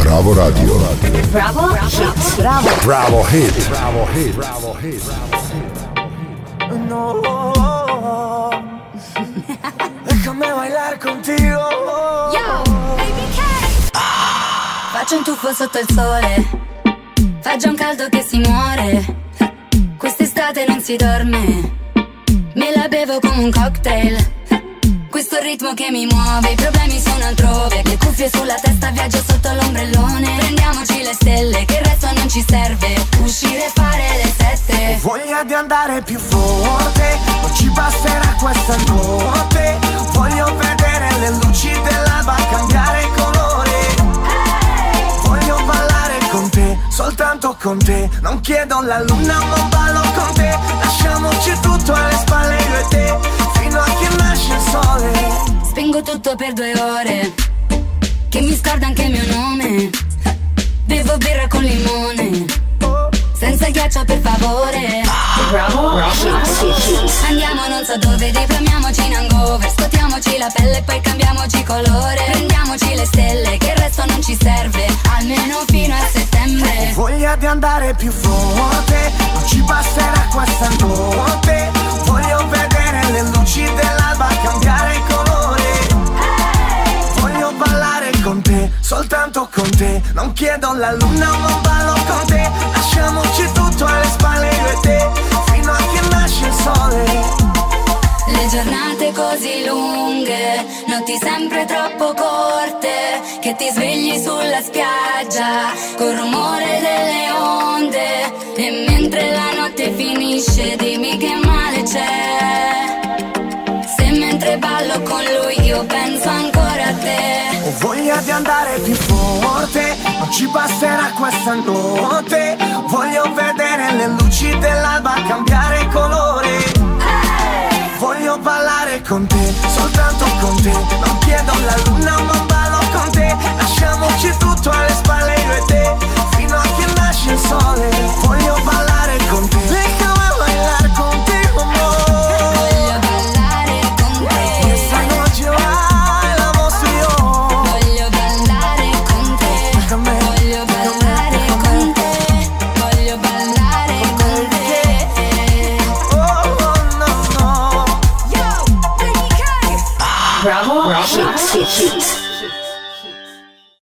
Bravo Radio. Bravo Hit. Bravo. Bravo Hit. Bravo Hit. Bravo Hit. No. Déjame bailar contigo. Yo, baby K. Faccio un tuffo sotto il sole. Fa già un caldo che si muore. Quest'estate non si dorme. Me la bevo come un cocktail. Questo ritmo che mi muove, i problemi sono altrove. Le cuffie sulla testa, viaggio sotto l'ombrellone. Prendiamoci le stelle, che il resto non ci serve. Uscire e fare le 7. Ho voglia di andare più forte, non ci basterà questa notte. Voglio vedere le luci dell'alba cambiare colore. Voglio ballare con te, soltanto con te. Non chiedo la luna ma ballo con te. Lasciamoci tutto alle spalle io e te, fino a che nasce il sole. Spengo tutto per 2 ore, che mi scorda anche il mio nome. Bevo birra con limone, senza ghiaccio per favore. Bravo Hit. Andiamo non so dove, diplomiamoci in hangover. Scuotiamoci la pelle e poi cambiamoci colore. Prendiamoci le stelle, che il resto non ci serve, almeno fino a settembre. Ho voglia di andare più forte, non ci basterà questa notte. Voglio vedere le luci dell'alba cambiare colore. Voglio ballare con te, soltanto con te. Non chiedo la luna ma ballo con te. Lasciamoci tutto alle spalle io e te, fino a che nasce il sole. Le giornate così lunghe, notti sempre troppo corte, che ti svegli sulla spiaggia col rumore delle onde. E mentre la notte finisce dimmi che male c'è, se mentre ballo con lui io penso ancora a te. Ho voglia di andare più forte, non ci basterà questa notte. Voglio vedere le luci dell'alba cambiare colore. Voglio ballare con te, soltanto con te. Non chiedo la luna ma ballo con te. Lasciamoci tutto alle spalle io e te, fino a che nasce il sole. Voglio ballare con te.